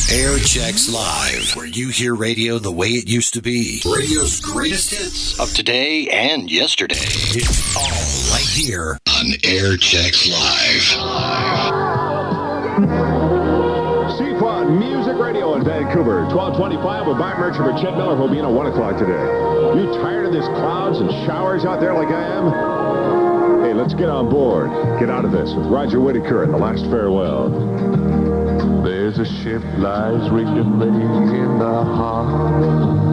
Air Checks Live, where you hear radio the way it used to be. Radio's greatest hits of today and yesterday. It's all right here on Air Checks Live. CFON Music Radio in Vancouver, 1225 with Bart Merchant for Chet Miller, who'll be in at 1 o'clock today. You tired of this clouds and showers out there like I am? Hey, let's get on board. Get out of this with Roger Whittaker and The Last Farewell. There's a ship lies rigged and ready in the harbor.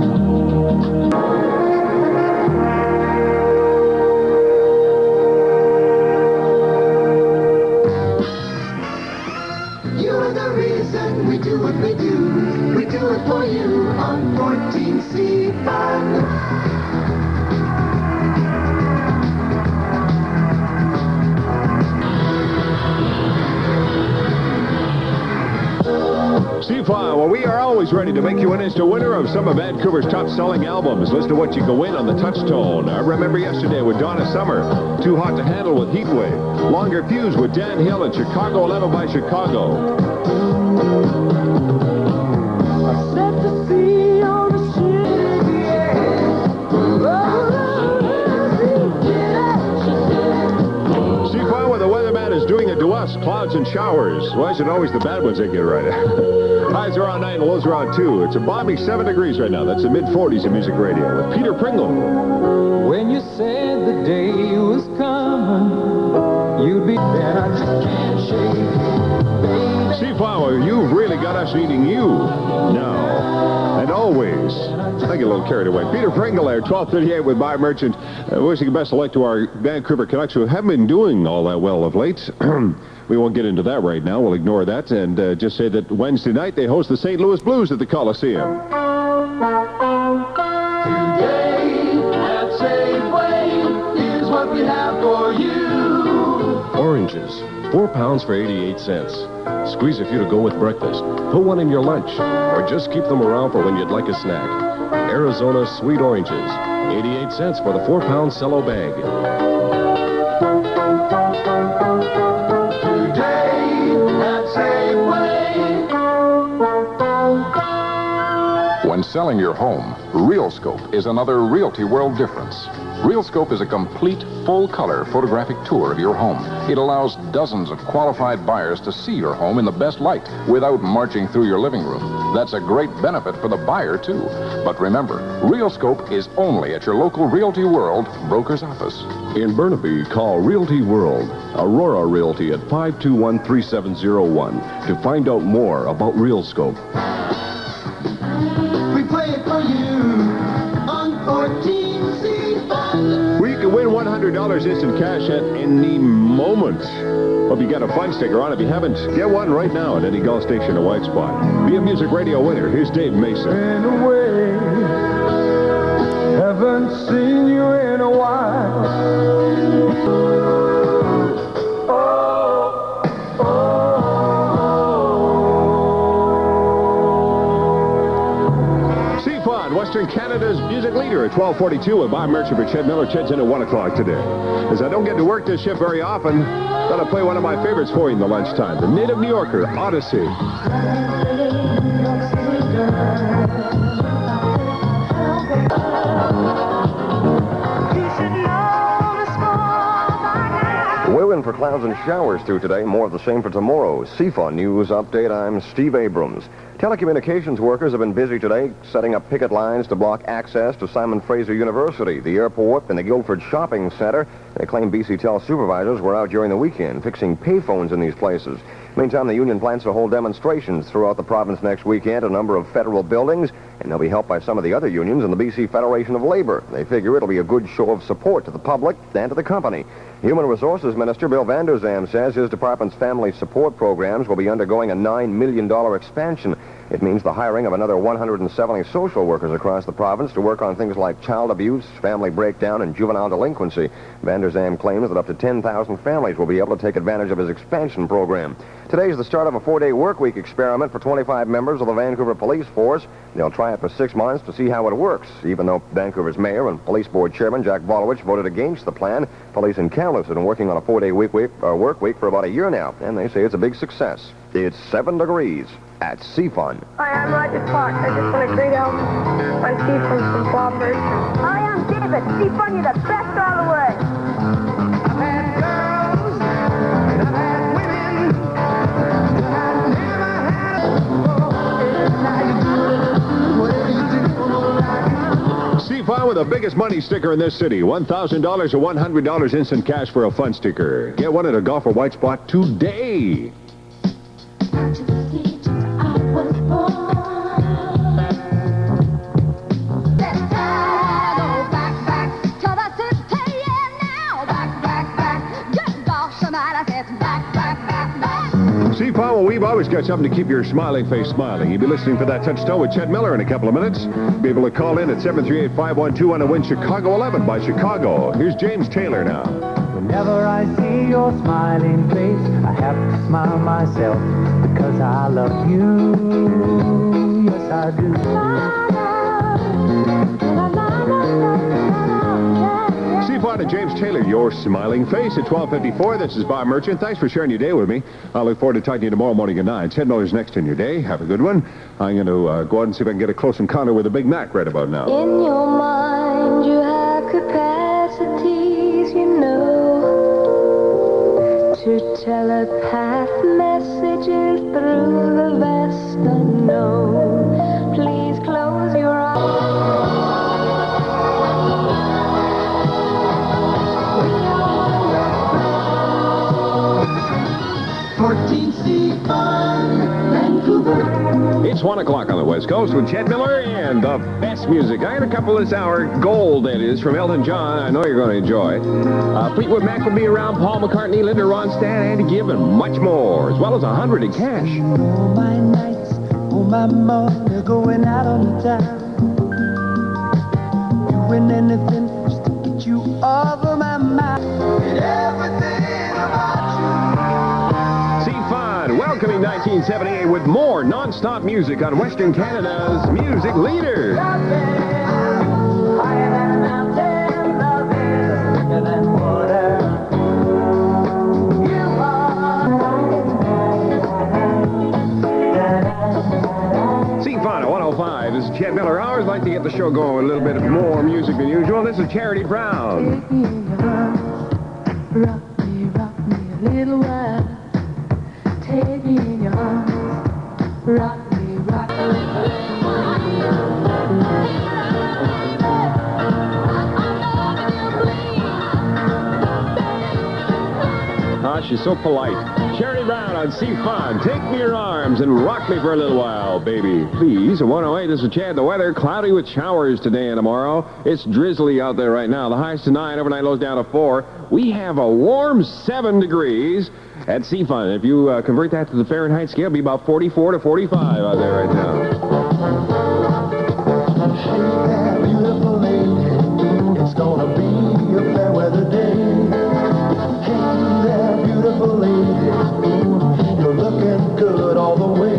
You're the reason we do what we do. We do it for you on 14C Fun. CFON, well, we are always ready to make you an instant winner of some of Vancouver's top-selling albums. Listen to what you can win on the Touchtone. I Remember Yesterday with Donna Summer. Too Hot to Handle with Heatwave. Longer Fuse with Dan Hill and Chicago 11 by Chicago. Set the sea on the ship, CFON, where the weatherman is doing it to us. Clouds and showers. Why is it always the bad ones that get right? Highs are on 9, lows are on 2. It's a balmy 7 degrees right now. That's the mid-40s in Music Radio with Peter Pringle. When you said the day was coming, you'd be there. I just can't shake, baby. CFON, you've really got us needing you now and always. I get a little carried away. Peter Pringle there, 1238 with Bart Merchant. Wishing the best of luck to our Vancouver Canucks, who haven't been doing all that well of late. We won't get into that right now. We'll ignore that and just say that Wednesday night they host the St. Louis Blues at the Coliseum. Today at Safeway, here's what we have for you. Oranges, 4 pounds for 88 cents. Squeeze a few to go with breakfast. Put one in your lunch, or just keep them around for when you'd like a snack. Arizona Sweet Oranges, 88 cents for the 4-pound cello bag. When selling your home, RealScope is another Realty World difference. RealScope is a complete, full-color photographic tour of your home. It allows dozens of qualified buyers to see your home in the best light without marching through your living room. That's a great benefit for the buyer, too. But remember, RealScope is only at your local Realty World broker's office. In Burnaby, call Realty World, Aurora Realty at 521-3701 to find out more about RealScope. We play it for you on 14C Fun. We can win $100 instant cash at any moment. Hope you got a fun sticker on. If you haven't, get one right now at any Gulf station or White Spot. Be a Music Radio winner. Here's Dave Mason. Been away, haven't seen you in a while. Western Canada's music leader at 1242 with Bob Merchant for Chet Miller. Chet's in at 1 o'clock today. As I don't get to work this shift very often, thought I'd play one of my favorites for you in the lunchtime. The Native New Yorker, Odyssey. We're in for clouds and showers through today. More of the same for tomorrow. CFON News Update. I'm Steve Abrams. Telecommunications workers have been busy today setting up picket lines to block access to Simon Fraser University, the airport, and the Guildford Shopping Center. They claim BCTEL supervisors were out during the weekend fixing payphones in these places. Meantime, the union plans to hold demonstrations throughout the province next weekend at a number of federal buildings, and they'll be helped by some of the other unions and the BC Federation of Labor. They figure it'll be a good show of support to the public and to the company. Human Resources Minister Bill Vander Zalm says his department's family support programs will be undergoing a $9 million expansion. It means the hiring of another 170 social workers across the province to work on things like child abuse, family breakdown, and juvenile delinquency. Vander Zalm claims that up to 10,000 families will be able to take advantage of his expansion program. Today is the start of a 4-day workweek experiment for 25 members of the Vancouver Police Force. They'll try it for 6 months to see how it works. Even though Vancouver's mayor and police board chairman Jack Volowich voted against the plan, police in Kamloops have been working on a 4-day workweek for about a year now, and they say it's a big success. It's 7 degrees. at CFUN. Hi, I'm Roger Clark. I just want to greet Elton on CFUN from Bob Merchant. Hi, I'm David. CFUN, you're the best all the way. I've had girls, and I've had women, but I never had a now you do whatever you do. CFUN with the biggest money sticker in this city. $1,000 or $100 instant cash for a fun sticker. Get one at a Golf or White Spot today. CFUN, well, we've always got something to keep your smiling face smiling. You'll be listening for that Touchstone with Chet Miller in a couple of minutes. Be able to call in at 738-512 and win Chicago 11 by Chicago. Here's James Taylor now. Whenever I see your smiling face, I have to smile myself because I love you. Yes, I do. CFUN and James Taylor, your smiling face at 12:54. This is Bob Merchant. Thanks for sharing your day with me. I look forward to talking to you tomorrow morning at 9. Ted Miller's next in your day. Have a good one. I'm going to go out and see if I can get a close encounter with a Big Mac right about now. In your mind, you have capacities, you know, to telepath messages through the vast unknown. Please close your eyes. 14C Vancouver. It's 1 o'clock on the West Coast with Chet Miller and the best music. I got a couple this hour. Gold, that is, from Elton John. I know you're going to enjoy it. Fleetwood Mac will be around. Paul McCartney, Linda Ronstadt, Andy Gibb, and much more, as well as 100 in cash. All my nights, all my morning, going out on the town. Doing anything just to get you off of my mind. Everything about CFUN, welcoming 1978 with more non-stop music on Western Canada's music leader. Higher than a mountain, love is thicker than water. You CFUN at 105. This is Chet Miller. I always like to get the show going with a little bit more music than usual. This is Charity Brown. Rock me a little while. Take me in your arms. Rock me a little Ah, she's so polite. Charity Brown on CFUN. Take me in your arms and rock me for a little while, baby. Please. At 108, this is Chad. The weather, cloudy with showers today and tomorrow. It's drizzly out there right now. The high's to 9, overnight lows down to 4. We have a warm 7 degrees at CFUN. If you convert that to the Fahrenheit scale, it'll be about 44 to 45 out there right now. Hey there, beautiful lady. It's gonna be a fair weather day. Hey there, beautiful lady. You're looking good all the way.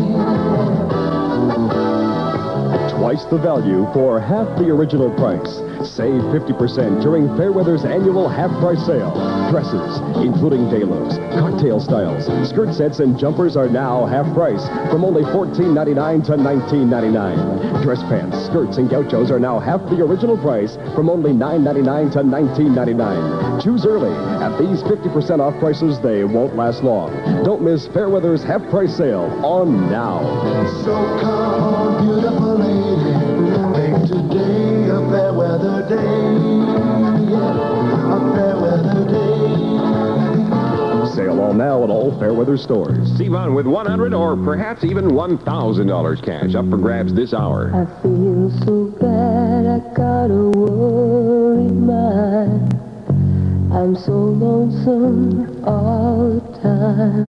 Twice the value for half the original price. Save 50% during Fairweather's annual half-price sale. Dresses, including day looks, cocktail styles, skirt sets, and jumpers are now half price from only $14.99 to $19.99. Dress pants, skirts, and gauchos are now half the original price from only $9.99 to $19.99. Choose early. At these 50% off prices, they won't last long. Don't miss Fairweather's half-price sale on now. So come on, beautiful lady. Make today a fair weather day. Yeah, a fair weather day. Sale all now at all Fairweather stores. CFUN with $100 or perhaps even $1,000 cash up for grabs this hour. I feel so bad, I got a worry mind. I'm so lonesome all the time.